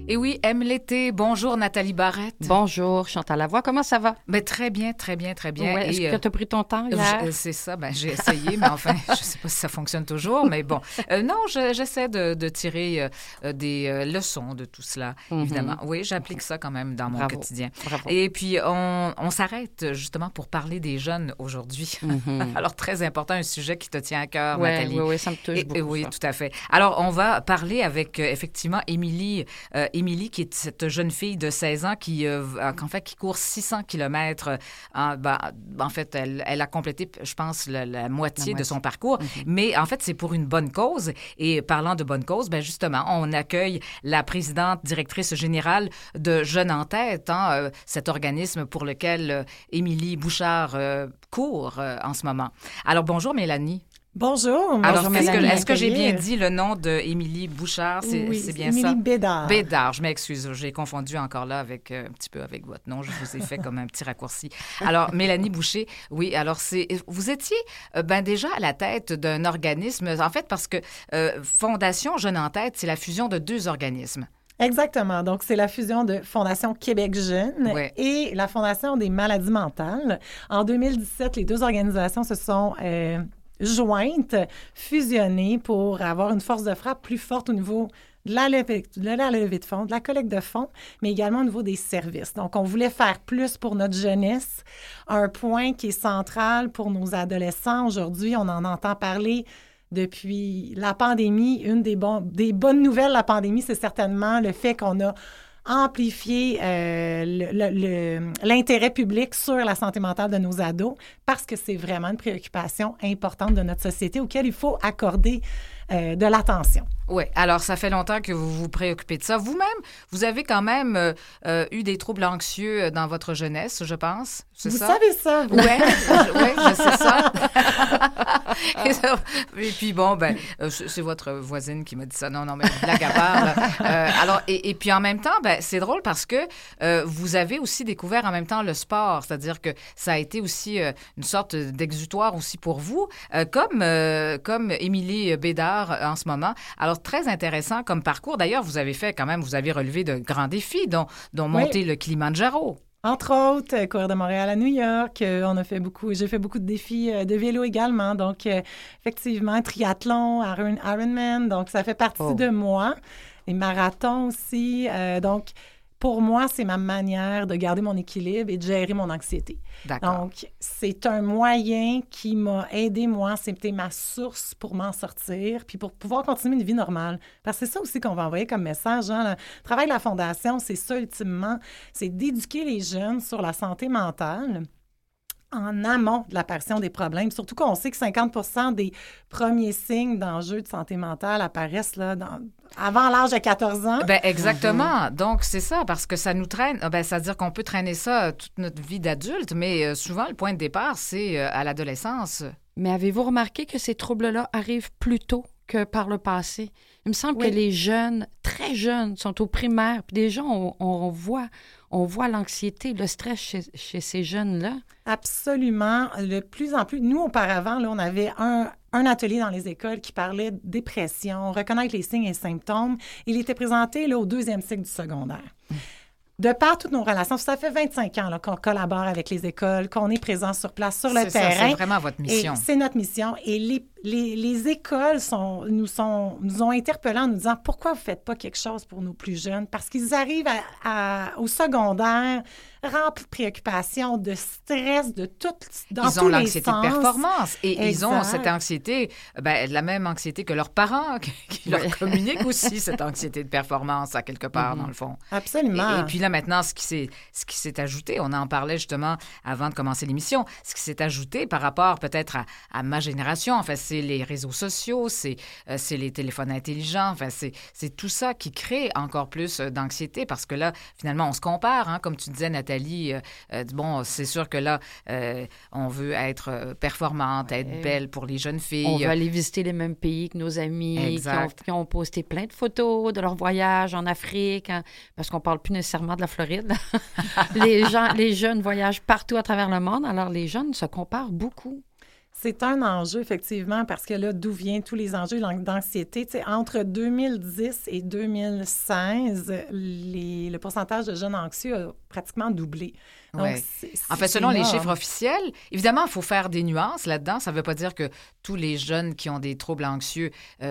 Et oui, aime l'été. Bonjour Nathalie Barrette. Bonjour Chantal Lavoie, comment ça va? Ben, très bien, très bien, très bien. Ouais, est-ce que tu as pris ton temps hier? C'est ça, j'ai essayé, mais enfin, je ne sais pas si ça fonctionne toujours, mais bon. Non, j'essaie de tirer des leçons de tout cela, évidemment. Oui, j'applique ça quand même dans mon quotidien. Bravo. Et puis, on s'arrête justement pour parler des jeunes aujourd'hui. Alors, très important, un sujet qui te tient à cœur, Nathalie. Oui, ça me touche beaucoup. Oui, ça. tout à fait. Alors, on va parler avec, effectivement, Émilie, qui est cette jeune fille de 16 ans qui court 600 kilomètres. En fait, elle a complété, je pense, la moitié de son parcours. Mais en fait, c'est pour une bonne cause. Et parlant de bonne cause, justement, on accueille la présidente directrice générale de Jeunes en tête, cet organisme pour lequel Émilie Bouchard court en ce moment. Alors, bonjour Mélanie. Bonjour. Alors, Mélanie. Est-ce que j'ai bien dit le nom d'Émilie Bouchard? Oui, c'est bien Émilie ça? Bédard. Bédard, je m'excuse. J'ai confondu encore là avec un petit peu avec votre nom. Je vous ai fait comme un petit raccourci. Alors, Mélanie Boucher, oui, alors vous étiez déjà à la tête d'un organisme, en fait, parce que Fondation Jeunes en tête, c'est la fusion de deux organismes. Exactement. Donc, c'est la fusion de Fondation Québec Jeune et la Fondation des maladies mentales. En 2017, les deux organisations se sont jointes, fusionnées pour avoir une force de frappe plus forte au niveau de la levée de fonds, de la collecte de fonds, mais également au niveau des services. Donc, on voulait faire plus pour notre jeunesse, un point qui est central pour nos adolescents. Aujourd'hui, on en entend parler depuis la pandémie. Une des bonnes nouvelles de la pandémie, c'est certainement le fait qu'on a amplifier l'intérêt public sur la santé mentale de nos ados parce que c'est vraiment une préoccupation importante de notre société auquel il faut accorder de l'attention. Oui, alors ça fait longtemps que vous vous préoccupez de ça. Vous-même, vous avez quand même eu des troubles anxieux dans votre jeunesse, je pense. C'est ça? Vous savez ça, vous? Oui, je sais ça. Et puis bon, c'est votre voisine qui m'a dit ça. Non, mais blague à part. Alors, et puis en même temps, c'est drôle parce que vous avez aussi découvert en même temps le sport, c'est-à-dire que ça a été aussi une sorte d'exutoire aussi pour vous, comme Émilie Bédard en ce moment. Alors, très intéressant comme parcours. D'ailleurs, vous avez relevé de grands défis, dont monter le Kilimandjaro. Entre autres, courir de Montréal à New York, j'ai fait beaucoup de défis de vélo également. Donc, effectivement, triathlon, Ironman, donc ça fait partie de moi. Les marathons aussi. Donc, pour moi, c'est ma manière de garder mon équilibre et de gérer mon anxiété. D'accord. Donc, c'est un moyen qui m'a aidé, moi. C'était ma source pour m'en sortir puis pour pouvoir continuer une vie normale. Parce que c'est ça aussi qu'on va envoyer comme message. Le travail de la Fondation, c'est ça, ultimement. C'est d'éduquer les jeunes sur la santé mentale en amont de l'apparition des problèmes. Surtout qu'on sait que 50% des premiers signes d'enjeux de santé mentale apparaissent avant l'âge de 14 ans. Exactement. Donc, c'est ça, parce que ça nous traîne. Ça veut dire qu'on peut traîner ça toute notre vie d'adulte, mais souvent, le point de départ, c'est à l'adolescence. Mais avez-vous remarqué que ces troubles-là arrivent plus tôt que par le passé? Il me semble que les jeunes, très jeunes, sont au primaire. Puis déjà, on voit l'anxiété, le stress chez ces jeunes-là. Absolument. De plus en plus. Nous, auparavant, on avait un atelier dans les écoles qui parlait de dépression, reconnaître les signes et symptômes. Il était présenté au 2e cycle du secondaire. De par toutes nos relations, ça fait 25 ans qu'on collabore avec les écoles, qu'on est présent sur place, sur le terrain. C'est vraiment votre mission. C'est notre mission. Et les écoles nous ont interpellés en nous disant « Pourquoi vous ne faites pas quelque chose pour nos plus jeunes? » Parce qu'ils arrivent au secondaire remplis de préoccupations, de stress, dans tous les sens. Ils ont l'anxiété de performance. Et exact. Ils ont cette anxiété, la même anxiété que leurs parents, qui leur communiquent aussi cette anxiété de performance, à quelque part, dans le fond. Absolument. Et puis là, maintenant, ce qui s'est ajouté, on en parlait justement avant de commencer l'émission, ce qui s'est ajouté par rapport peut-être à ma génération, enfin, c'est les réseaux sociaux, c'est les téléphones intelligents, enfin, c'est tout ça qui crée encore plus d'anxiété parce que là, finalement, on se compare, comme tu disais, Nathalie, c'est sûr que là, on veut être performante, être belle pour les jeunes filles. On veut aller visiter les mêmes pays que nos amis qui ont posté plein de photos de leur voyage en Afrique, parce qu'on ne parle plus nécessairement de la Floride. Les jeunes voyagent partout à travers le monde, alors les jeunes se comparent beaucoup. C'est un enjeu, effectivement, parce que là, d'où viennent tous les enjeux d'anxiété? Tu sais, entre 2010 et 2016, le pourcentage de jeunes anxieux a pratiquement doublé. Donc, en fait, selon les chiffres officiels, évidemment, il faut faire des nuances là-dedans. Ça ne veut pas dire que tous les jeunes qui ont des troubles anxieux,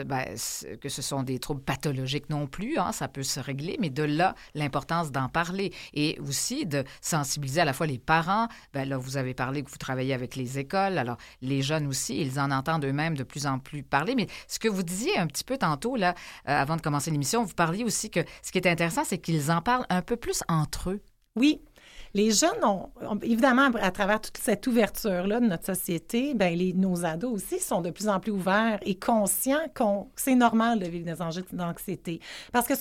que ce sont des troubles pathologiques non plus. Hein, ça peut se régler, mais de là, l'importance d'en parler et aussi de sensibiliser à la fois les parents. Là, vous avez parlé que vous travaillez avec les écoles. Alors, les jeunes aussi, ils en entendent eux-mêmes de plus en plus parler. Mais ce que vous disiez un petit peu tantôt, là, avant de commencer l'émission, vous parliez aussi que ce qui est intéressant, c'est qu'ils en parlent un peu plus entre eux. Oui. Les jeunes ont évidemment, à travers toute cette ouverture-là de notre société, nos ados aussi sont de plus en plus ouverts et conscients que c'est normal de vivre des enjeux d'anxiété. Parce que ce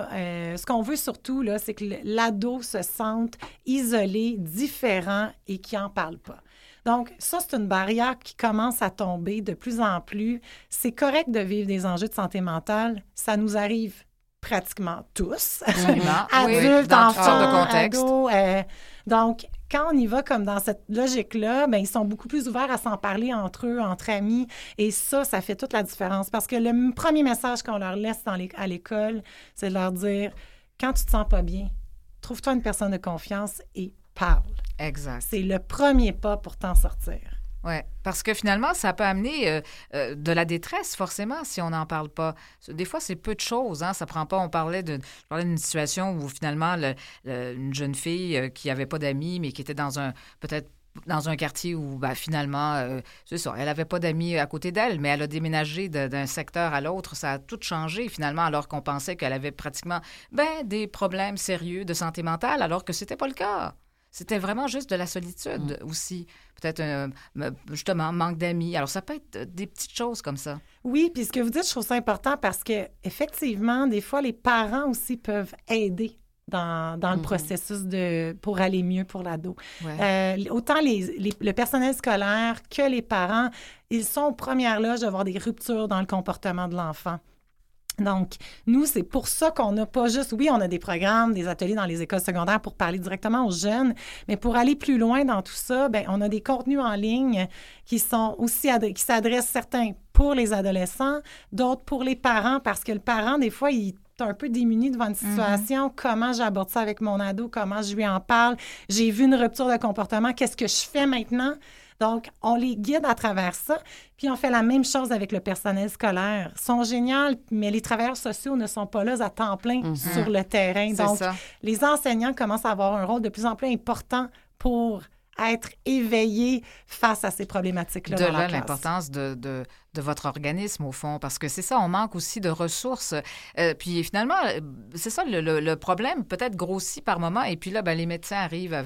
qu'on veut surtout, là, c'est que l'ado se sente isolé, différent et qu'il n'en parle pas. Donc, ça, c'est une barrière qui commence à tomber de plus en plus. C'est correct de vivre des enjeux de santé mentale. Ça nous arrive pratiquement tous. Adultes, enfants, ados. Donc, quand on y va comme dans cette logique-là, ils sont beaucoup plus ouverts à s'en parler entre eux, entre amis. Et ça fait toute la différence. Parce que le premier message qu'on leur laisse à l'école, c'est de leur dire, quand tu te sens pas bien, trouve-toi une personne de confiance et parle. Exact. C'est le premier pas pour t'en sortir. Oui, parce que finalement, ça peut amener de la détresse, forcément, si on n'en parle pas. Des fois, c'est peu de choses. Hein? Ça prend pas... Je parlais d'une situation où, finalement, une jeune fille qui n'avait pas d'amis, mais qui était peut-être dans un quartier où, finalement, c'est ça, elle n'avait pas d'amis à côté d'elle, mais elle a déménagé d'un secteur à l'autre. Ça a tout changé, finalement, alors qu'on pensait qu'elle avait pratiquement des problèmes sérieux de santé mentale, alors que c'était pas le cas. C'était vraiment juste de la solitude aussi. Peut-être, justement, manque d'amis. Alors, ça peut être des petites choses comme ça. Oui, puis ce que vous dites, je trouve ça important parce que effectivement, des fois, les parents aussi peuvent aider dans le processus pour aller mieux pour l'ado. Ouais. Autant le personnel scolaire que les parents, ils sont aux premières loges de voir des ruptures dans le comportement de l'enfant. Donc, nous, c'est pour ça qu'on n'a pas juste... Oui, on a des programmes, des ateliers dans les écoles secondaires pour parler directement aux jeunes, mais pour aller plus loin dans tout ça, on a des contenus en ligne qui sont aussi... qui s'adressent certains pour les adolescents, d'autres pour les parents, parce que le parent, des fois, il est un peu démuni devant une situation. Comment j'aborde ça avec mon ado? Comment je lui en parle? J'ai vu une rupture de comportement. Qu'est-ce que je fais maintenant? Donc, on les guide à travers ça. Puis, on fait la même chose avec le personnel scolaire. Ils sont géniaux, mais les travailleurs sociaux ne sont pas là à temps plein sur le terrain. Donc, les enseignants commencent à avoir un rôle de plus en plus important pour être éveillés face à ces problématiques-là dans la classe. L'importance de votre organisme, au fond, parce que c'est ça, on manque aussi de ressources. Puis finalement, c'est ça, le problème peut-être grossit par moment, et puis là, les médecins arrivent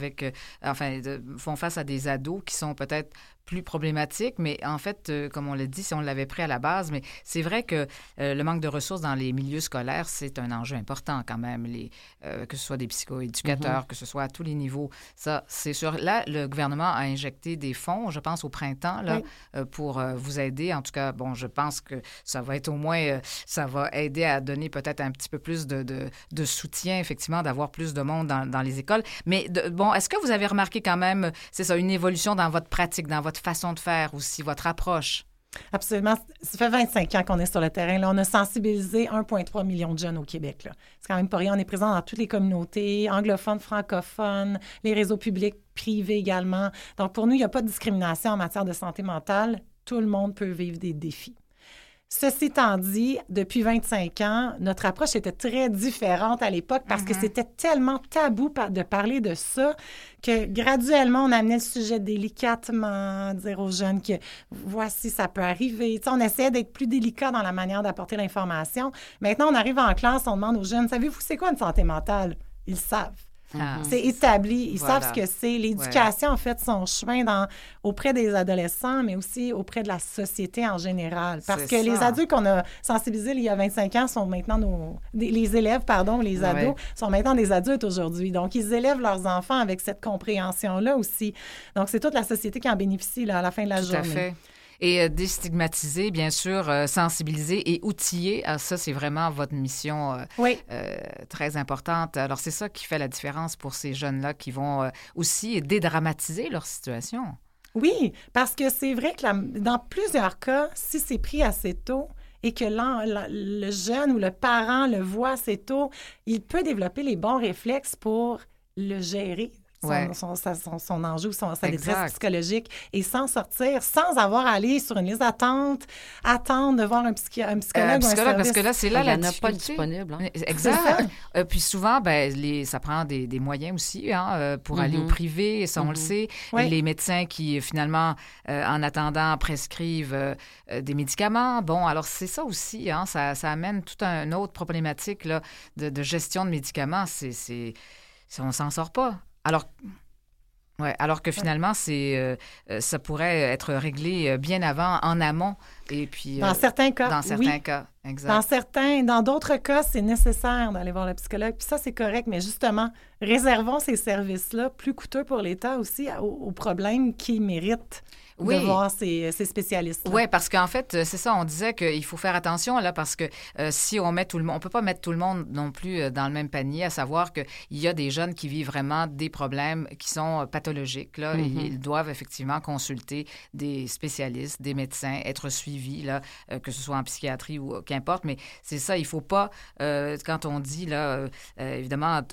font face à des ados qui sont peut-être plus problématiques, mais en fait, comme on l'a dit, si on l'avait pris à la base, mais c'est vrai que le manque de ressources dans les milieux scolaires, c'est un enjeu important quand même, que ce soit des psychoéducateurs, que ce soit à tous les niveaux. Ça, c'est sûr. Là, le gouvernement a injecté des fonds, je pense, au printemps, là, pour vous aider. En tout cas, je pense que ça va être au moins, ça va aider à donner peut-être un petit peu plus de soutien, effectivement, d'avoir plus de monde dans les écoles. Mais est-ce que vous avez remarqué quand même, c'est ça, une évolution dans votre pratique, dans votre façon de faire aussi, votre approche? Absolument. Ça fait 25 ans qu'on est sur le terrain. Là, on a sensibilisé 1,3 million de jeunes au Québec. Là. C'est quand même pas rien. On est présent dans toutes les communautés, anglophones, francophones, les réseaux publics, privés également. Donc, pour nous, il n'y a pas de discrimination en matière de santé mentale. Tout le monde peut vivre des défis. Ceci étant dit, depuis 25 ans, notre approche était très différente à l'époque parce que c'était tellement tabou de parler de ça que graduellement, on amenait le sujet délicatement, dire aux jeunes que voici, ça peut arriver. Tu sais, on essayait d'être plus délicat dans la manière d'apporter l'information. Maintenant, on arrive en classe, on demande aux jeunes, savez-vous c'est quoi une santé mentale? Ils savent. C'est établi. Ils savent ce que c'est. L'éducation, en fait, son chemin auprès des adolescents, mais aussi auprès de la société en général. Parce que les adultes qu'on a sensibilisés il y a 25 ans sont maintenant les élèves, les ados, sont maintenant des adultes aujourd'hui. Donc, ils élèvent leurs enfants avec cette compréhension-là aussi. Donc, c'est toute la société qui en bénéficie là, à la fin de la journée. Tout à fait. Et déstigmatiser, bien sûr, sensibiliser et outiller. Ça, c'est vraiment votre mission très importante. Alors, c'est ça qui fait la différence pour ces jeunes-là qui vont aussi dédramatiser leur situation. Oui, parce que c'est vrai que dans plusieurs cas, si c'est pris assez tôt et que le jeune ou le parent le voit assez tôt, il peut développer les bons réflexes pour le gérer. Son enjeu, sa détresse psychologique et s'en sortir sans avoir à aller sur une liste d'attente, attendre de voir un psychologue ou un service. Parce que là, c'est là la difficulté. Il n'y en a pas disponible. Hein? Exact. Puis souvent, ça prend des moyens aussi pour aller au privé, ça on le sait. Oui. Les médecins qui, finalement, en attendant, prescrivent des médicaments. Bon, alors c'est ça aussi, ça amène toute une autre problématique là, de gestion de médicaments. On ne s'en sort pas. Alors que finalement, ça pourrait être réglé bien avant, en amont. Et puis, dans certains cas, dans certains cas, exact. Dans d'autres cas, c'est nécessaire d'aller voir le psychologue. Puis ça, c'est correct. Mais justement, réservons ces services-là, plus coûteux pour l'État aussi, aux problèmes qui méritent de voir ces spécialistes. Oui, parce qu'en fait, c'est ça, on disait qu'il faut faire attention là, parce que si on met tout le monde, on peut pas mettre tout le monde non plus dans le même panier, à savoir qu'il y a des jeunes qui vivent vraiment des problèmes qui sont pathologiques. Là, et ils doivent effectivement consulter des spécialistes, des médecins, être suivis, là, que ce soit en psychiatrie ou qu'importe, mais c'est ça, il faut pas, quand on dit, là, évidemment,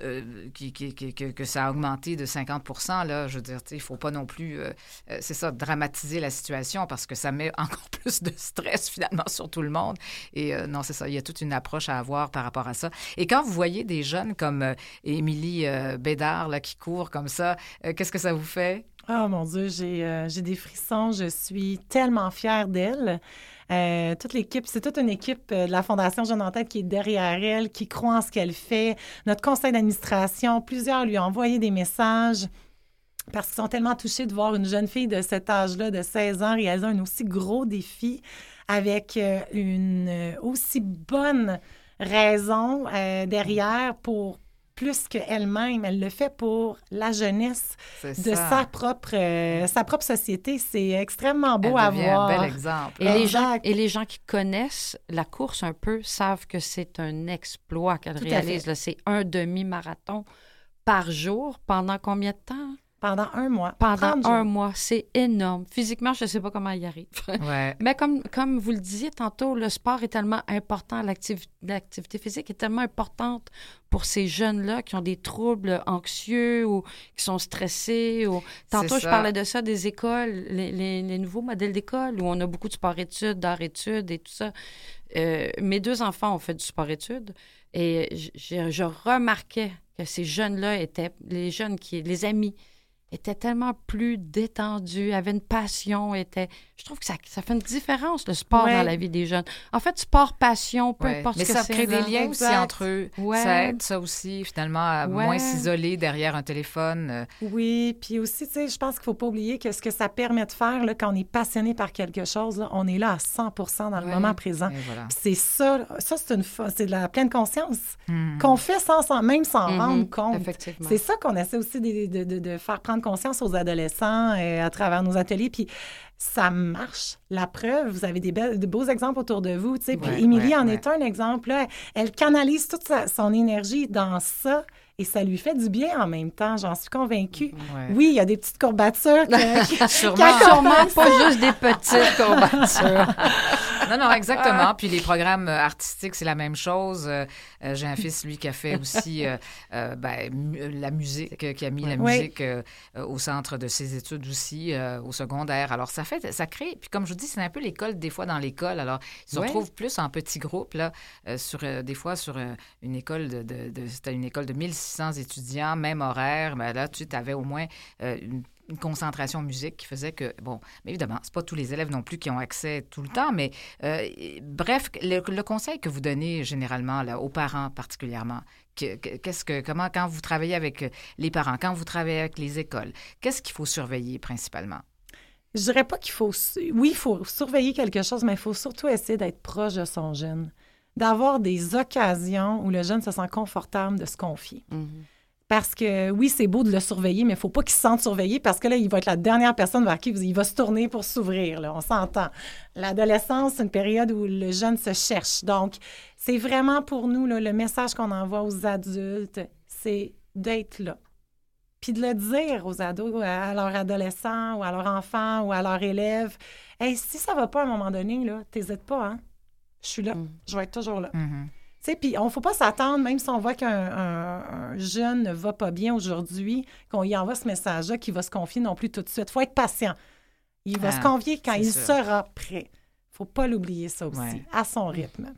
que ça a augmenté de 50%, là, je veux dire, il faut pas non plus, c'est ça, dramatiser la situation parce que ça met encore plus de stress finalement sur tout le monde. Et non, c'est ça, il y a toute une approche à avoir par rapport à ça. Et quand vous voyez des jeunes comme Émilie Bédard là, qui courent comme ça, qu'est-ce que ça vous fait? Oh mon Dieu, j'ai des frissons. Je suis tellement fière d'elle. Toute l'équipe, c'est toute une équipe de la Fondation Jeunes en Tête qui est derrière elle, qui croit en ce qu'elle fait. Notre conseil d'administration, plusieurs lui ont envoyé des messages parce qu'ils sont tellement touchés de voir une jeune fille de cet âge-là, de 16 ans, réaliser un aussi gros défi avec une aussi bonne raison derrière pour plus qu'elle-même. Elle le fait pour la jeunesse de sa propre société. C'est extrêmement beau à voir. Un bel exemple. Et les gens qui connaissent la course un peu savent que c'est un exploit qu'elle réalise. Là, c'est un demi-marathon par jour pendant combien de temps? Pendant 1 mois. Pendant 1 mois. C'est énorme. Physiquement, je ne sais pas comment il y arrive. Ouais. Mais comme vous le disiez tantôt, le sport est tellement important, l'activité physique est tellement importante pour ces jeunes-là qui ont des troubles anxieux ou qui sont stressés. Tantôt, je parlais de ça, des écoles, les nouveaux modèles d'école où on a beaucoup de sport-études, d'art-études et tout ça. Mes 2 enfants ont fait du sport-études et je remarquais que ces jeunes-là étaient, les amis, étaient tellement plus détendus, avaient une passion, je trouve que ça fait une différence, le sport dans la vie des jeunes. En fait, sport, passion, peu importe ce que c'est. Mais ça crée des liens aussi entre eux. Ouais. Ça aide, ça aussi, finalement, à moins s'isoler derrière un téléphone. Oui, puis aussi, tu sais, je pense qu'il ne faut pas oublier que ce que ça permet de faire, là, quand on est passionné par quelque chose, là, on est là à 100% dans le moment présent. Voilà. C'est ça c'est de la pleine conscience qu'on fait même sans rendre compte. Effectivement. C'est ça qu'on essaie aussi de faire prendre conscience aux adolescents à travers nos ateliers. Puis ça marche. La preuve, vous avez de beaux exemples autour de vous. Tu sais. Puis Émilie en est un exemple. Là. Elle canalise toute son énergie dans ça et ça lui fait du bien en même temps. J'en suis convaincue. Ouais. Oui, il y a des petites courbatures. Sûrement pas juste des petites courbatures. Non, exactement. Puis les programmes artistiques, c'est la même chose. J'ai un fils, lui, qui a fait aussi la musique, qui a mis la musique au centre de ses études aussi, au secondaire. Alors, ça crée... Puis comme je vous dis, c'est un peu l'école, des fois, dans l'école. Alors, ils se retrouvent plus en petits groupes, là, des fois, sur une école c'était une école de 1600 étudiants, même horaire. Mais là, tu avais au moins une concentration musique qui faisait que, mais évidemment, c'est pas tous les élèves non plus qui ont accès tout le temps, mais bref, le conseil que vous donnez généralement là, aux parents particulièrement, quand vous travaillez avec les parents, quand vous travaillez avec les écoles, qu'est-ce qu'il faut surveiller principalement? Je dirais pas qu'il faut... Oui, il faut surveiller quelque chose, mais il faut surtout essayer d'être proche de son jeune, d'avoir des occasions où le jeune se sent confortable de se confier. Parce que, oui, c'est beau de le surveiller, mais il ne faut pas qu'il se sente surveillé parce que là, il va être la dernière personne vers qui il va se tourner pour s'ouvrir. Là, on s'entend. L'adolescence, c'est une période où le jeune se cherche. Donc, c'est vraiment pour nous, là, le message qu'on envoie aux adultes, c'est d'être là. puis de le dire aux ados, à leurs adolescents ou à leurs enfants ou à leurs élèves. Hey, si ça va pas à un moment donné, là, t'hésites pas, hein? Je suis là. Je vais être toujours là. Tu sais, puis on ne faut pas s'attendre, même si on voit qu'un jeune ne va pas bien aujourd'hui, qu'on y envoie ce message-là, qu'il va se confier non plus tout de suite. Il faut être patient. Il va se confier quand il sera prêt. Il ne faut pas l'oublier, ça aussi, à son rythme.